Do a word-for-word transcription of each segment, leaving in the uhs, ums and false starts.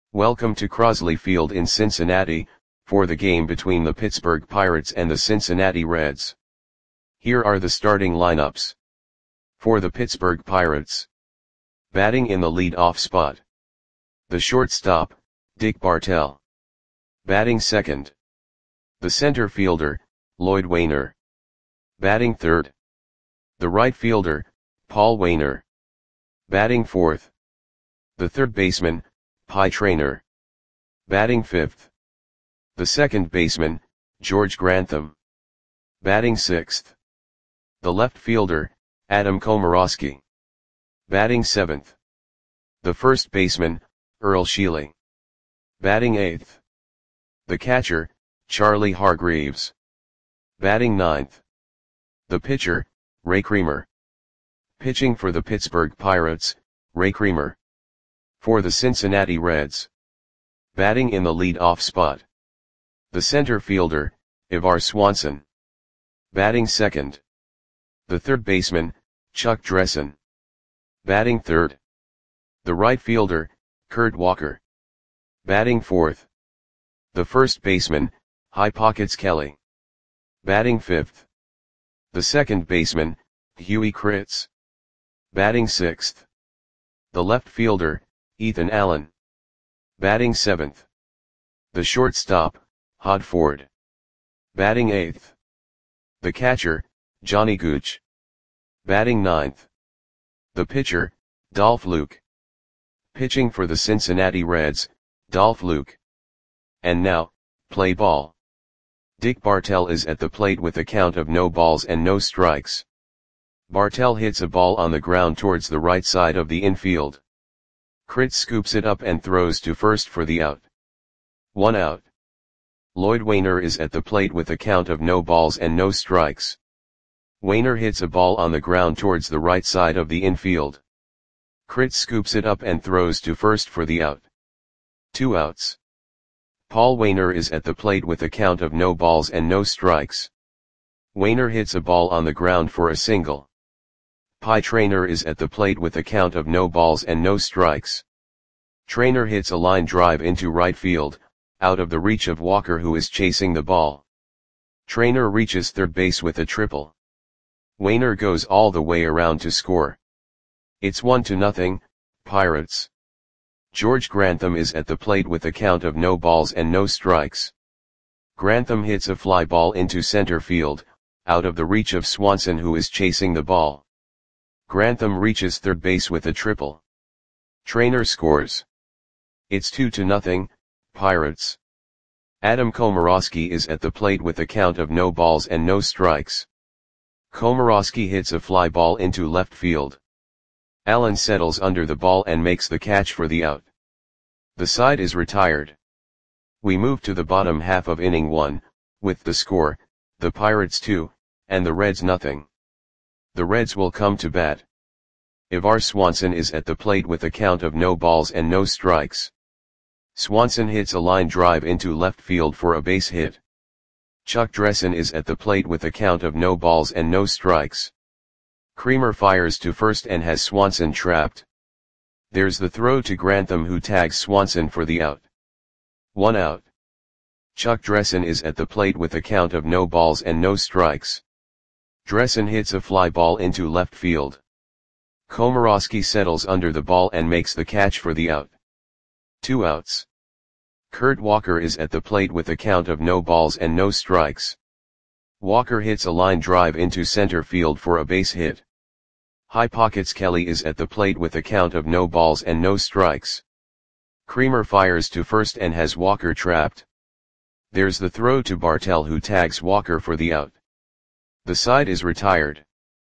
Welcome to Crosley Field in Cincinnati, for the game between the Pittsburgh Pirates and the Cincinnati Reds. Here are the starting lineups. For the Pittsburgh Pirates. Batting in the lead-off spot. The shortstop, Dick Bartell. Batting second. The center fielder, Lloyd Waner. Batting third. The right fielder, Paul Waner. Batting fourth. The third baseman, Pie Traynor. Batting fifth. The second baseman, George Grantham. Batting sixth. The left fielder, Adam Komorowski. Batting seventh. The first baseman, Earl Sheely. Batting eighth. The catcher, Charlie Hargreaves. Batting ninth. The pitcher, Ray Creamer. Pitching for the Pittsburgh Pirates, Ray Creamer. For the Cincinnati Reds. Batting in the lead-off spot. The center fielder, Ivar Swanson. Batting second. The third baseman, Chuck Dressen. Batting third. The right fielder, Kurt Walker. Batting fourth. The first baseman, High Pockets Kelly. Batting fifth. The second baseman, Huey Kritz. Batting sixth. The left fielder, Ethan Allen. Batting seventh. The shortstop, Hod Ford. Batting eighth. The catcher, Johnny Gooch. Batting ninth. The pitcher, Dolph Luke. Pitching for the Cincinnati Reds, Dolph Luke. And now, play ball. Dick Bartell is at the plate with a count of no balls and no strikes. Bartell hits a ball on the ground towards the right side of the infield. Kritz scoops it up and throws to first for the out. One out. Lloyd Waner is at the plate with a count of no balls and no strikes. Waner hits a ball on the ground towards the right side of the infield. Kritz scoops it up and throws to first for the out. Two outs. Paul Waner is at the plate with a count of no balls and no strikes. Waner hits a ball on the ground for a single. Pie Traynor is at the plate with a count of no balls and no strikes. Traynor hits a line drive into right field, out of the reach of Walker, who is chasing the ball. Traynor reaches third base with a triple. Waner goes all the way around to score. It's one to nothing, Pirates. George Grantham is at the plate with a count of no balls and no strikes. Grantham hits a fly ball into center field, out of the reach of Swanson, who is chasing the ball. Grantham reaches third base with a triple. Traynor scores. It's two to nothing, Pirates. Adam Komorowski is at the plate with a count of no balls and no strikes. Komorowski hits a fly ball into left field. Allen settles under the ball and makes the catch for the out. The side is retired. We move to the bottom half of inning one, with the score, the Pirates two, and the Reds nothing. The Reds will come to bat. Ivar Swanson is at the plate with a count of no balls and no strikes. Swanson hits a line drive into left field for a base hit. Chuck Dressen is at the plate with a count of no balls and no strikes. Creamer fires to first and has Swanson trapped. There's the throw to Grantham, who tags Swanson for the out. One out. Chuck Dressen is at the plate with a count of no balls and no strikes. Dressen hits a fly ball into left field. Komorowski settles under the ball and makes the catch for the out. Two outs. Kurt Walker is at the plate with a count of no balls and no strikes. Walker hits a line drive into center field for a base hit. High Pockets Kelly is at the plate with a count of no balls and no strikes. Creamer fires to first and has Walker trapped. There's the throw to Bartell, who tags Walker for the out. The side is retired.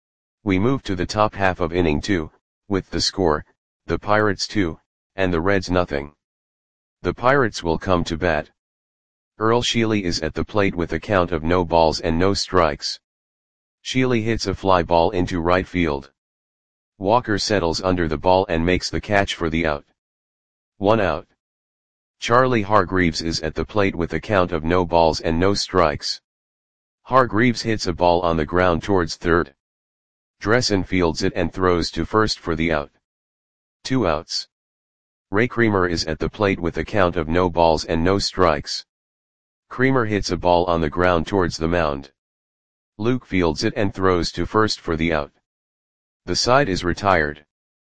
We move to the top half of inning two, with the score, the Pirates two, and the Reds nothing. The Pirates will come to bat. Earl Sheely is at the plate with a count of no balls and no strikes. Sheely hits a fly ball into right field. Walker settles under the ball and makes the catch for the out. One out. Charlie Hargreaves is at the plate with a count of no balls and no strikes. Hargreaves hits a ball on the ground towards third. Dressen fields it and throws to first for the out. Two outs. Ray Creamer is at the plate with a count of no balls and no strikes. Creamer hits a ball on the ground towards the mound. Luke fields it and throws to first for the out. The side is retired.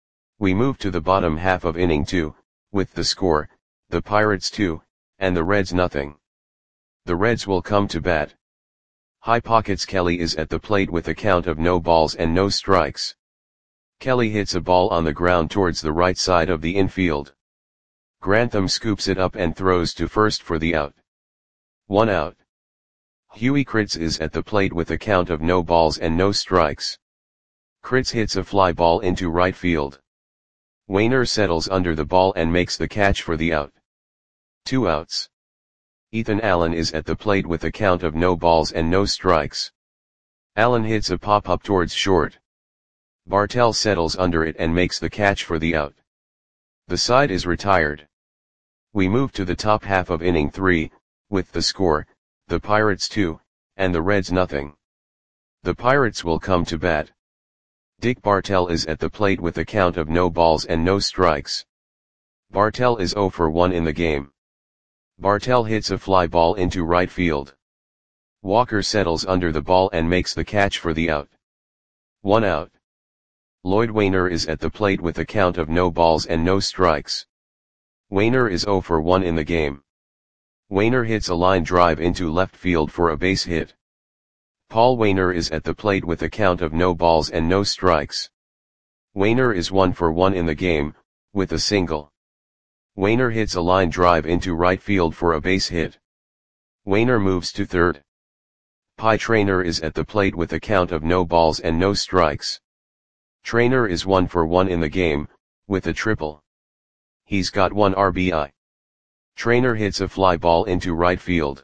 We move to the bottom half of inning two, with the score, the Pirates two, and the Reds nothing. The Reds will come to bat. High Pockets Kelly is at the plate with a count of no balls and no strikes. Kelly hits a ball on the ground towards the right side of the infield. Grantham scoops it up and throws to first for the out. One out. Huey Kritz is at the plate with a count of no balls and no strikes. Kritz hits a fly ball into right field. Wainer settles under the ball and makes the catch for the out. Two outs. Ethan Allen is at the plate with a count of no balls and no strikes. Allen hits a pop-up towards short. Bartell settles under it and makes the catch for the out. The side is retired. We move to the top half of inning three, with the score, the Pirates two, and the Reds nothing. The Pirates will come to bat. Dick Bartell is at the plate with a count of no balls and no strikes. Bartell is oh for one in the game. Bartell hits a fly ball into right field. Walker settles under the ball and makes the catch for the out. One out. Lloyd Wainer is at the plate with a count of no balls and no strikes. Wainer is oh for one in the game. Wainer hits a line drive into left field for a base hit. Paul Wainer is at the plate with a count of no balls and no strikes. Wainer is one for one in the game, with a single. Wainer hits a line drive into right field for a base hit. Wainer moves to third. Pie Traynor is at the plate with a count of no balls and no strikes. Traynor is one for one in the game, with a triple. He's got one R B I. Traynor hits a fly ball into right field.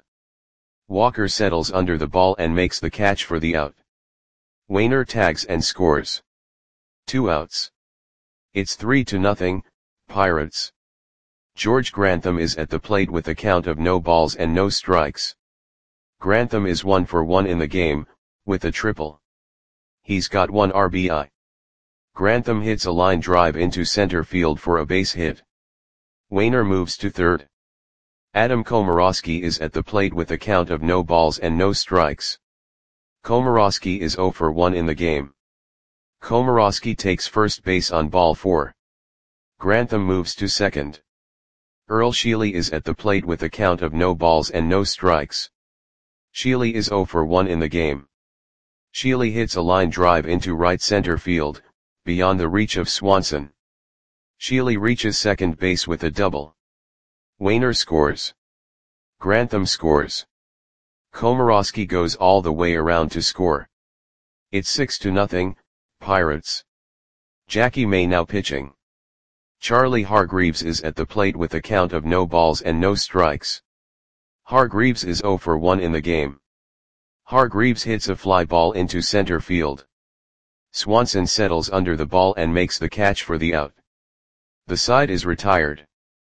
Walker settles under the ball and makes the catch for the out. Wainer tags and scores. Two outs. It's three to nothing, Pirates. George Grantham is at the plate with a count of no balls and no strikes. Grantham is one for one in the game, with a triple. He's got one R B I. Grantham hits a line drive into center field for a base hit. Wainer moves to third. Adam Komorowski is at the plate with a count of no balls and no strikes. Komorowski is oh for one in the game. Komorowski takes first base on ball four. Grantham moves to second. Earl Sheely is at the plate with a count of no balls and no strikes. Sheely is oh for one in the game. Sheely hits a line drive into right center field, beyond the reach of Swanson. Sheely reaches second base with a double. Wainer scores. Grantham scores. Komorowski goes all the way around to score. It's six to nothing, Pirates. Jackie May now pitching. Charlie Hargreaves is at the plate with a count of no balls and no strikes. Hargreaves is oh for one in the game. Hargreaves hits a fly ball into center field. Swanson settles under the ball and makes the catch for the out. The side is retired.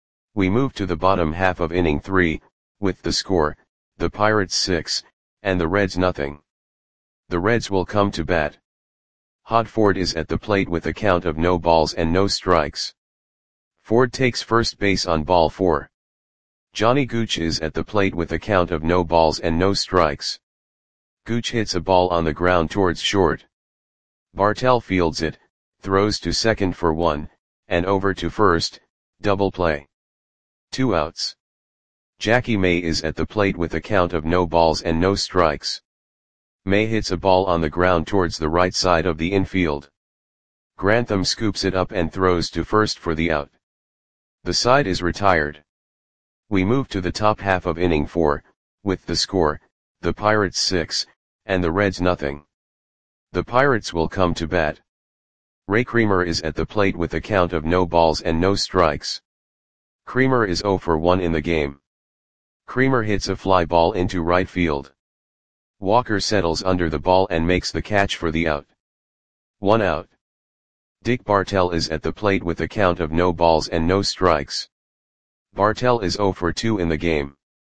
We move to the bottom half of inning three, with the score, the Pirates six, and the Reds nothing. The Reds will come to bat. Hod Ford is at the plate with a count of no balls and no strikes. Ford takes first base on ball four. Johnny Gooch is at the plate with a count of no balls and no strikes. Gooch hits a ball on the ground towards short. Bartell fields it, throws to second for one, and over to first, double play. Two outs. Jackie May is at the plate with a count of no balls and no strikes. May hits a ball on the ground towards the right side of the infield. Grantham scoops it up and throws to first for the out. The side is retired. We move to the top half of inning four, with the score, the Pirates six, and the Reds nothing. The Pirates will come to bat. Ray Creamer is at the plate with a count of no balls and no strikes. Creamer is oh for one in the game. Creamer hits a fly ball into right field. Walker settles under the ball and makes the catch for the out. One out. Dick Bartell is at the plate with a count of no balls and no strikes. Bartell is oh for two in the game.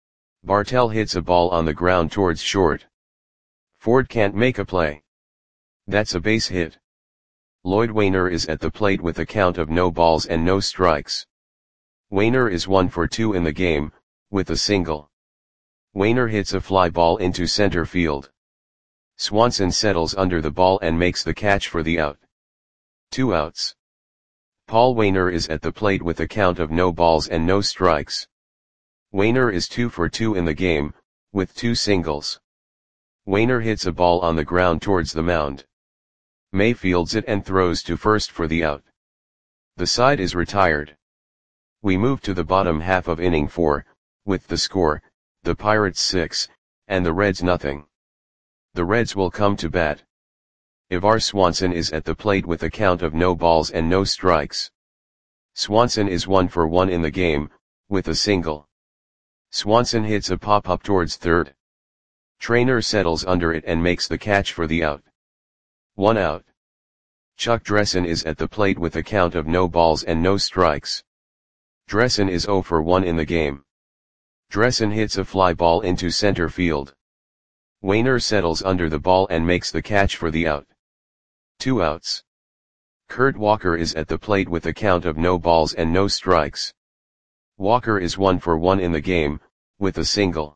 Bartell hits a ball on the ground towards short. Ford can't make a play. That's a base hit. Lloyd Wainer is at the plate with a count of no balls and no strikes. Wainer is one for two in the game, with a single. Wainer hits a fly ball into center field. Swanson settles under the ball and makes the catch for the out. Two outs. Paul Wainer is at the plate with a count of no balls and no strikes. Wainer is two for two in the game, with two singles. Wainer hits a ball on the ground towards the mound. May fields it and throws to first for the out. The side is retired. We move to the bottom half of inning four, with the score, the Pirates six, and the Reds nothing. The Reds will come to bat. Ivar Swanson is at the plate with a count of no balls and no strikes. Swanson is one for one in the game, with a single. Swanson hits a pop-up towards third. Trainer settles under it and makes the catch for the out. One out. Chuck Dressen is at the plate with a count of no balls and no strikes. Dressen is zero for one in the game. Dressen hits a fly ball into center field. Wainer settles under the ball and makes the catch for the out. Two outs. Kurt Walker is at the plate with a count of no balls and no strikes. Walker is one for one in the game, with a single.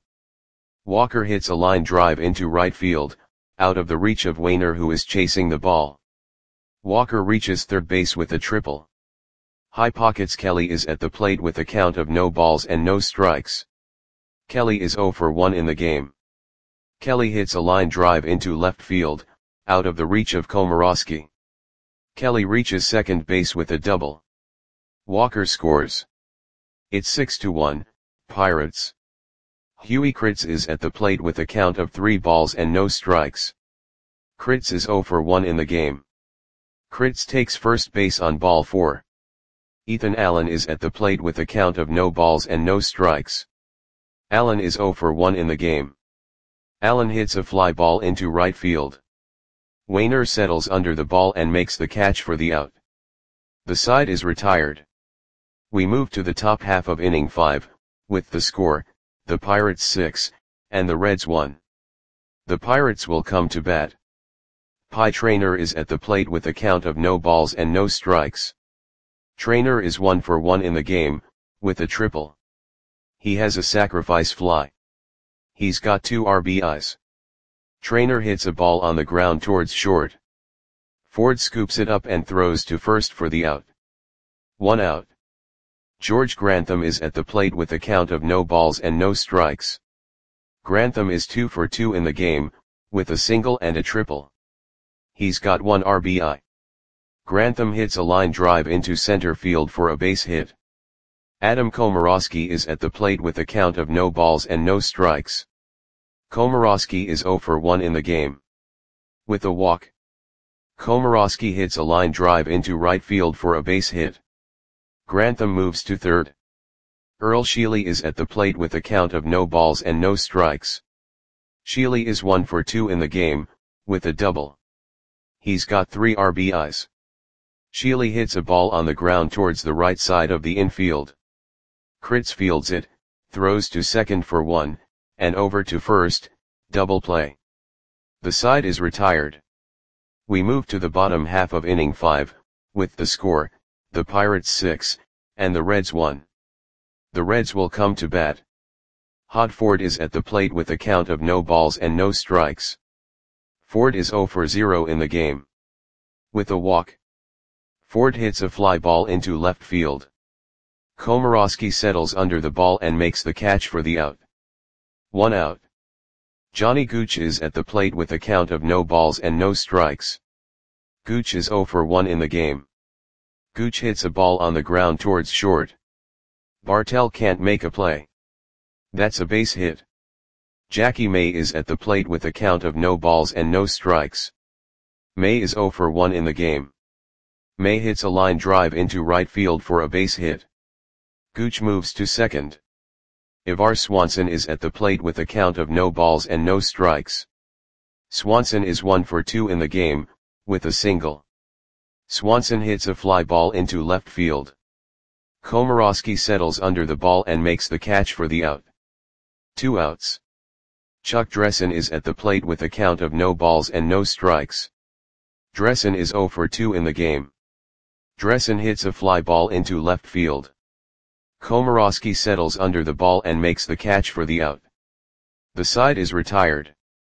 Walker hits a line drive into right field, out of the reach of Wainer, who is chasing the ball. Walker reaches third base with a triple. High Pockets Kelly is at the plate with a count of no balls and no strikes. Kelly is zero for one in the game. Kelly hits a line drive into left field, out of the reach of Komorowski. Kelly reaches second base with a double. Walker scores. It's six to one, Pirates. Huey Kritz is at the plate with a count of three balls and no strikes. Kritz is zero for one in the game. Kritz takes first base on ball four. Ethan Allen is at the plate with a count of no balls and no strikes. Allen is zero for one in the game. Allen hits a fly ball into right field. Wainer settles under the ball and makes the catch for the out. The side is retired. We move to the top half of inning five, with the score, the Pirates six, and the Reds one. The Pirates will come to bat. Pie Trainer is at the plate with a count of no balls and no strikes. Trainer is one for one in the game, with a triple. He has a sacrifice fly. He's got two R B Is. Trainer hits a ball on the ground towards short. Ford scoops it up and throws to first for the out. One out. George Grantham is at the plate with a count of no balls and no strikes. Grantham is two for two in the game, with a single and a triple. He's got one R B I. Grantham hits a line drive into center field for a base hit. Adam Komorowski is at the plate with a count of no balls and no strikes. Komorowski is zero for one in the game. With a walk. Komorowski hits a line drive into right field for a base hit. Grantham moves to third. Earl Sheely is at the plate with a count of no balls and no strikes. Sheely is one for two in the game, with a double. He's got three R B Is. Sheely hits a ball on the ground towards the right side of the infield. Kritz fields it, throws to second for one, and over to first, double play. The side is retired. We move to the bottom half of inning five, with the score, the Pirates six, and the Reds one. The Reds will come to bat. Hod Ford is at the plate with a count of no balls and no strikes. Ford is zero for zero in the game. With a walk. Ford hits a fly ball into left field. Komorowski settles under the ball and makes the catch for the out. One out. Johnny Gooch is at the plate with a count of no balls and no strikes. Gooch is zero for one in the game. Gooch hits a ball on the ground towards short. Bartell can't make a play. That's a base hit. Jackie May is at the plate with a count of no balls and no strikes. May is zero for one in the game. May hits a line drive into right field for a base hit. Gooch moves to second. Ivar Swanson is at the plate with a count of no balls and no strikes. Swanson is one for two in the game, with a single. Swanson hits a fly ball into left field. Komorowski settles under the ball and makes the catch for the out. Two outs. Chuck Dressen is at the plate with a count of no balls and no strikes. Dressen is zero for two in the game. Dressen hits a fly ball into left field. Komorowski settles under the ball and makes the catch for the out. The side is retired.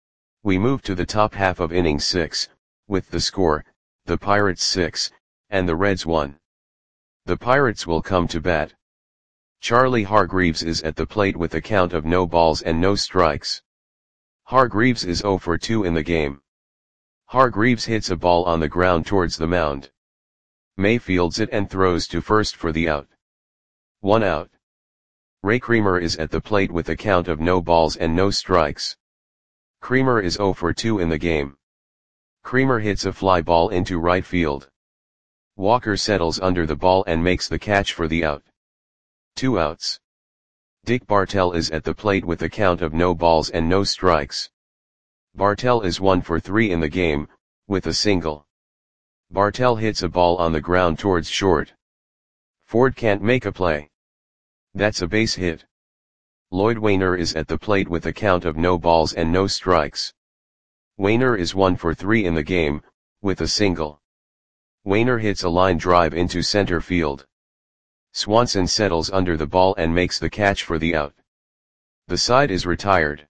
We move to the top half of inning six, with the score, the Pirates six, and the Reds one. The Pirates will come to bat. Charlie Hargreaves is at the plate with a count of no balls and no strikes. Hargreaves is oh for two in the game. Hargreaves hits a ball on the ground towards the mound. May fields it and throws to first for the out. One out. Ray Creamer is at the plate with a count of no balls and no strikes. Creamer is oh for two in the game. Creamer hits a fly ball into right field. Walker settles under the ball and makes the catch for the out. Two outs. Dick Bartell is at the plate with a count of no balls and no strikes. Bartell is one for three in the game, with a single. Bartell hits a ball on the ground towards short. Ford can't make a play. That's a base hit. Lloyd Wainer is at the plate with a count of no balls and no strikes. Wainer is one for three in the game, with a single. Wainer hits a line drive into center field. Swanson settles under the ball and makes the catch for the out. The side is retired.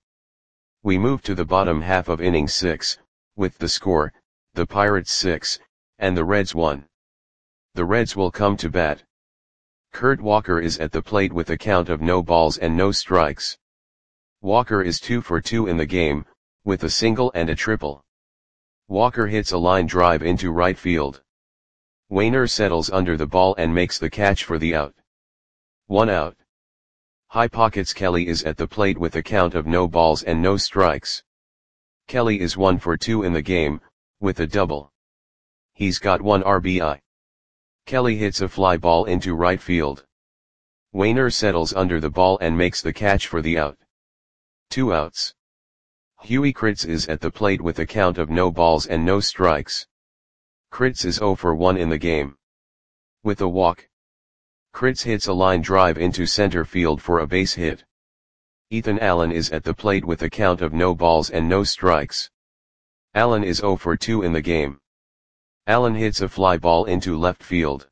We move to the bottom half of inning six, with the score, the Pirates six, and the Reds one. The Reds will come to bat. Kurt Walker is at the plate with a count of no balls and no strikes. Walker is two for two in the game, with a single and a triple. Walker hits a line drive into right field. Wainer settles under the ball and makes the catch for the out. One out. High Pockets Kelly is at the plate with a count of no balls and no strikes. Kelly is one for two in the game, with a double. He's got one R B I. Kelly hits a fly ball into right field. Wainer settles under the ball and makes the catch for the out. Two outs. Huey Kritz is at the plate with a count of no balls and no strikes. Kritz is oh for one in the game. With a walk. Kritz hits a line drive into center field for a base hit. Ethan Allen is at the plate with a count of no balls and no strikes. Allen is oh for two in the game. Allen hits a fly ball into left field.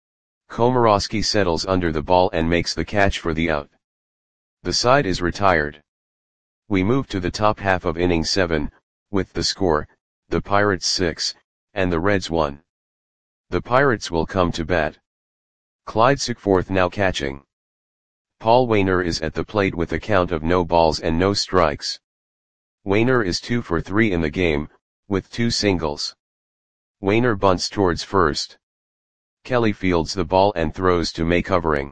Komorowski settles under the ball and makes the catch for the out. The side is retired. We move to the top half of inning seven, with the score, the Pirates six, and the Reds one. The Pirates will come to bat. Clyde Sickforth now catching. Paul Wainer is at the plate with a count of no balls and no strikes. Wainer is two for three in the game, with two singles. Wainer bunts towards first. Kelly fields the ball and throws to May covering.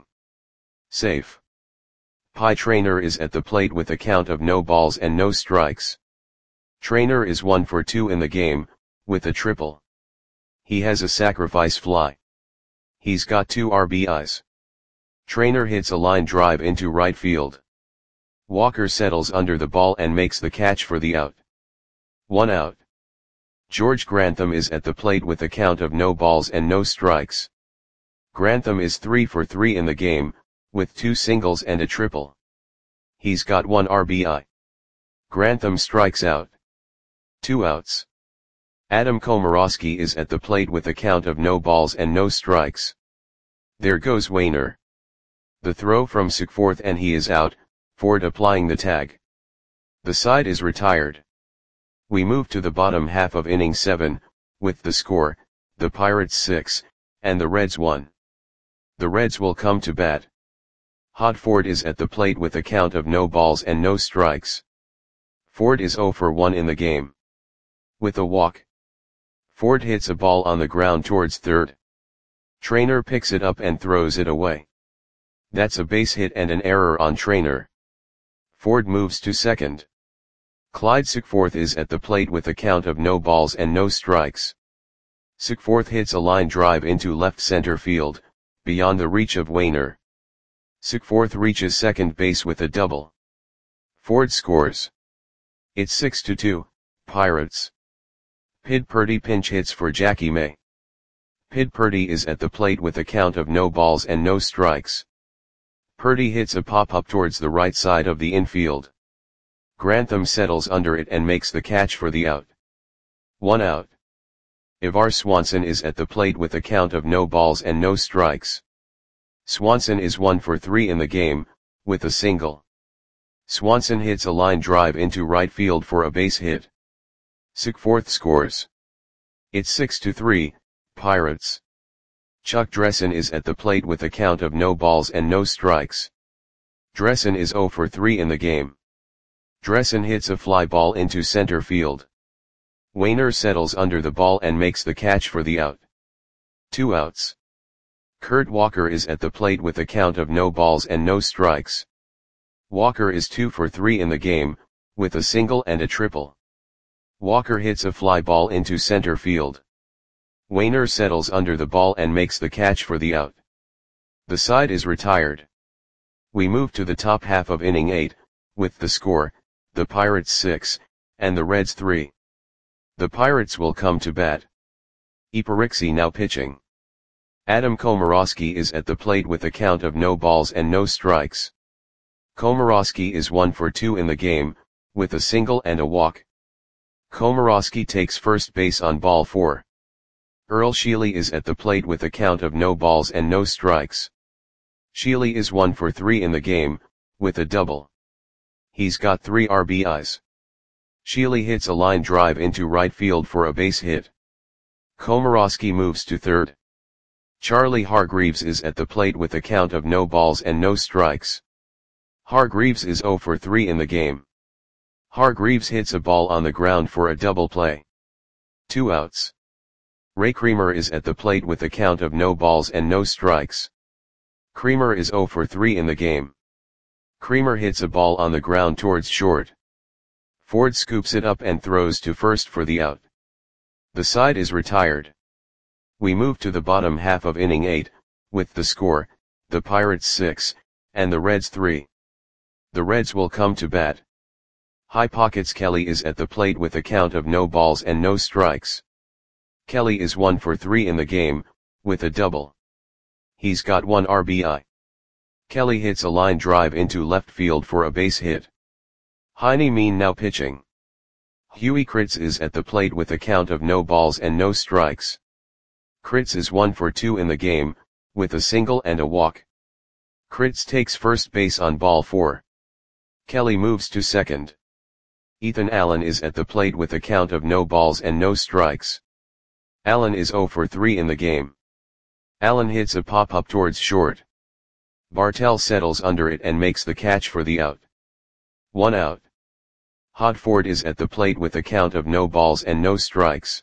Safe. Pie Traynor is at the plate with a count of no balls and no strikes. Traynor is one for two in the game, with a triple. He has a sacrifice fly. He's got two R B Is. Traynor hits a line drive into right field. Walker settles under the ball and makes the catch for the out. One out. George Grantham is at the plate with a count of no balls and no strikes. Grantham is three for three in the game, with two singles and a triple. He's got one R B I. Grantham strikes out. Two outs. Adam Komorowski is at the plate with a count of no balls and no strikes. There goes Wainer. The throw from Sickforth and he is out, Ford applying the tag. The side is retired. We move to the bottom half of inning seven, with the score, the Pirates six, and the Reds one. The Reds will come to bat. Hod Ford is at the plate with a count of no balls and no strikes. Ford is oh for one in the game. With a walk. Ford hits a ball on the ground towards third. Traynor picks it up and throws it away. That's a base hit and an error on Traynor. Ford moves to second. Clyde Sickforth is at the plate with a count of no balls and no strikes. Sickforth hits a line drive into left center field, beyond the reach of Wainer. Sickforth reaches second base with a double. Ford scores. It's six to two, Pirates. Pid Purdy pinch hits for Jackie May. Pid Purdy is at the plate with a count of no balls and no strikes. Purdy hits a pop-up towards the right side of the infield. Grantham settles under it and makes the catch for the out. One out. Ivar Swanson is at the plate with a count of no balls and no strikes. Swanson is one for three in the game, with a single. Swanson hits a line drive into right field for a base hit. Sigforth scores. It's six to three, Pirates. Chuck Dressen is at the plate with a count of no balls and no strikes. Dressen is zero for three in the game. Dressen hits a fly ball into center field. Wainer settles under the ball and makes the catch for the out. Two outs. Kurt Walker is at the plate with a count of no balls and no strikes. Walker is two for three in the game, with a single and a triple. Walker hits a fly ball into center field. Wainer settles under the ball and makes the catch for the out. The side is retired. We move to the top half of inning eight, with the score, the Pirates six, and the Reds three. The Pirates will come to bat. Iparixi now pitching. Adam Komorowski is at the plate with a count of no balls and no strikes. Komorowski is one for two in the game, with a single and a walk. Komorowski takes first base on ball four. Earl Sheely is at the plate with a count of no balls and no strikes. Sheely is one for three in the game, with a double. He's got three R B Is. Sheely hits a line drive into right field for a base hit. Komorowski moves to third. Charlie Hargreaves is at the plate with a count of no balls and no strikes. Hargreaves is zero for three in the game. Hargreaves hits a ball on the ground for a double play. Two outs. Ray Creamer is at the plate with a count of no balls and no strikes. Creamer is zero for three in the game. Creamer hits a ball on the ground towards short. Ford scoops it up and throws to first for the out. The side is retired. We move to the bottom half of inning eight, with the score, the Pirates six, and the Reds three. The Reds will come to bat. High Pockets Kelly is at the plate with a count of no balls and no strikes. Kelly is one for three in the game, with a double. He's got one R B I. Kelly hits a line drive into left field for a base hit. Heine Mean now pitching. Huey Kritz is at the plate with a count of no balls and no strikes. Kritz is one for two in the game, with a single and a walk. Kritz takes first base on ball four. Kelly moves to second. Ethan Allen is at the plate with a count of no balls and no strikes. Allen is zero for three in the game. Allen hits a pop-up towards short. Bartell settles under it and makes the catch for the out. One out. Hod Ford is at the plate with a count of no balls and no strikes.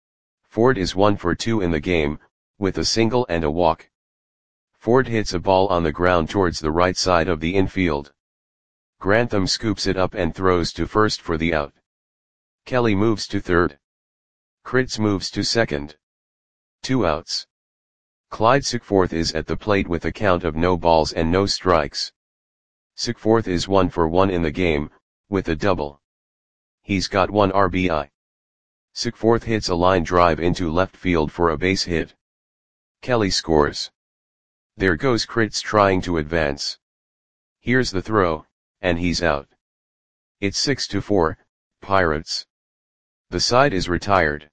Ford is one for two in the game, with a single and a walk. Ford hits a ball on the ground towards the right side of the infield. Grantham scoops it up and throws to first for the out. Kelly moves to third. Kritz moves to second. Two outs. Clyde Sigforth is at the plate with a count of no balls and no strikes. Sigforth is one for one in the game, with a double. He's got one R B I. Sigforth hits a line drive into left field for a base hit. Kelly scores. There goes Kritz trying to advance. Here's the throw, and he's out. It's six to four, Pirates. The side is retired.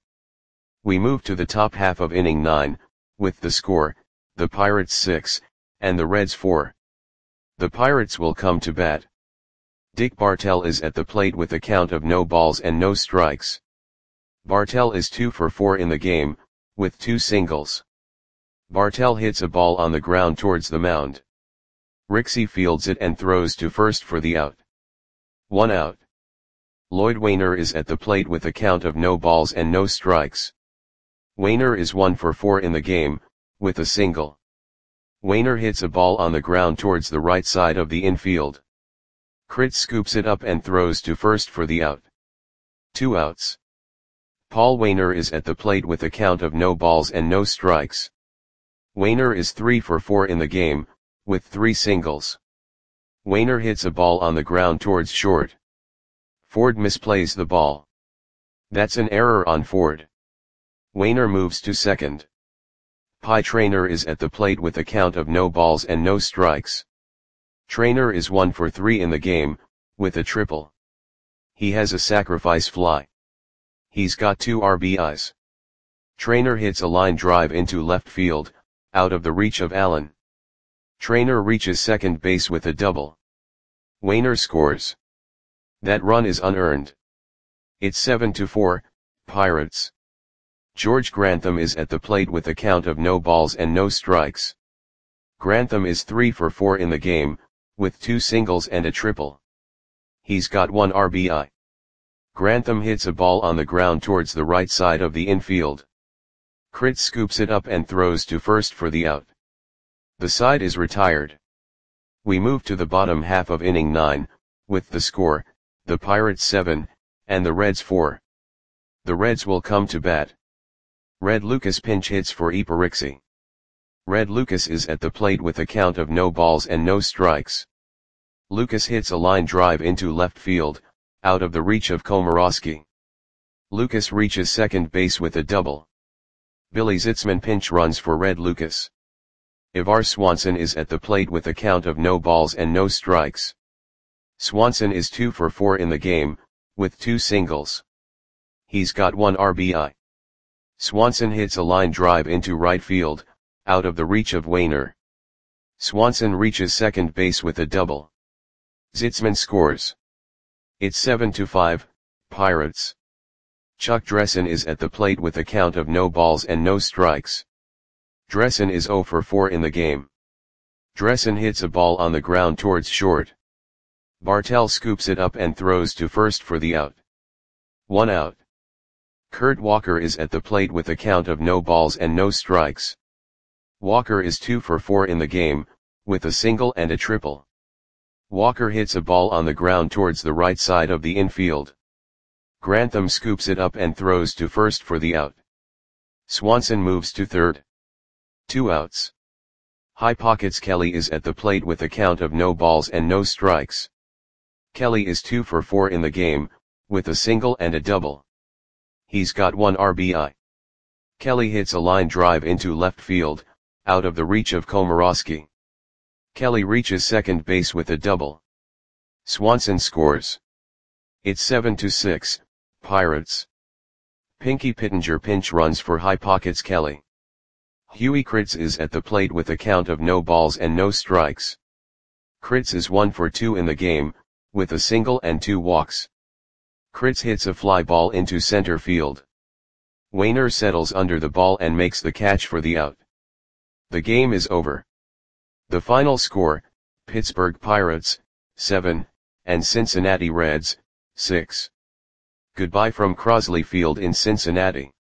We move to the top half of inning nine, with the score, the Pirates six, and the Reds four. The Pirates will come to bat. Dick Bartell is at the plate with a count of no balls and no strikes. Bartell is two for four in the game, with two singles. Bartell hits a ball on the ground towards the mound. Rixey fields it and throws to first for the out. One out. Lloyd Wainer is at the plate with a count of no balls and no strikes. Wainer is one for four in the game, with a single. Wainer hits a ball on the ground towards the right side of the infield. Kritz scoops it up and throws to first for the out. Two outs. Paul Wainer is at the plate with a count of no balls and no strikes. Wainer is three for four in the game, with three singles. Wainer hits a ball on the ground towards short. Ford misplays the ball. That's an error on Ford. Wainer moves to second. Pie Traynor is at the plate with a count of no balls and no strikes. Traynor is one for three in the game, with a triple. He has a sacrifice fly. He's got two R B Is. Traynor hits a line drive into left field, out of the reach of Allen. Trainer reaches second base with a double. Wainer scores. That run is unearned. It's seven to four, Pirates. George Grantham is at the plate with a count of no balls and no strikes. Grantham is three for four in the game, with two singles and a triple. He's got one R B I. Grantham hits a ball on the ground towards the right side of the infield. Kritz scoops it up and throws to first for the out. The side is retired. We move to the bottom half of inning nine, with the score, the Pirates seven, and the Reds four. The Reds will come to bat. Red Lucas pinch hits for Iparixi. Red Lucas is at the plate with a count of no balls and no strikes. Lucas hits a line drive into left field, out of the reach of Komorowski. Lucas reaches second base with a double. Billy Zitzman pinch runs for Red Lucas. Ivar Swanson is at the plate with a count of no balls and no strikes. Swanson is two for four in the game, with two singles. He's got one R B I. Swanson hits a line drive into right field, out of the reach of Wainer. Swanson reaches second base with a double. Zitzman scores. It's seven to five, Pirates. Chuck Dressen is at the plate with a count of no balls and no strikes. Dressen is zero for four in the game. Dressen hits a ball on the ground towards short. Bartel scoops it up and throws to first for the out. One out. Kurt Walker is at the plate with a count of no balls and no strikes. Walker is two for four in the game, with a single and a triple. Walker hits a ball on the ground towards the right side of the infield. Grantham scoops it up and throws to first for the out. Swanson moves to third. Two outs. High Pockets Kelly is at the plate with a count of no balls and no strikes. Kelly is two for four in the game, with a single and a double. He's got one R B I. Kelly hits a line drive into left field, out of the reach of Komorowski. Kelly reaches second base with a double. Swanson scores. It's seven to six, Pirates. Pinky Pittenger pinch runs for High Pockets Kelly. Huey Kritz is at the plate with a count of no balls and no strikes. Kritz is one for two in the game, with a single and two walks. Kritz hits a fly ball into center field. Wainer settles under the ball and makes the catch for the out. The game is over. The final score, Pittsburgh Pirates, seven, and Cincinnati Reds, six. Goodbye from Crosley Field in Cincinnati.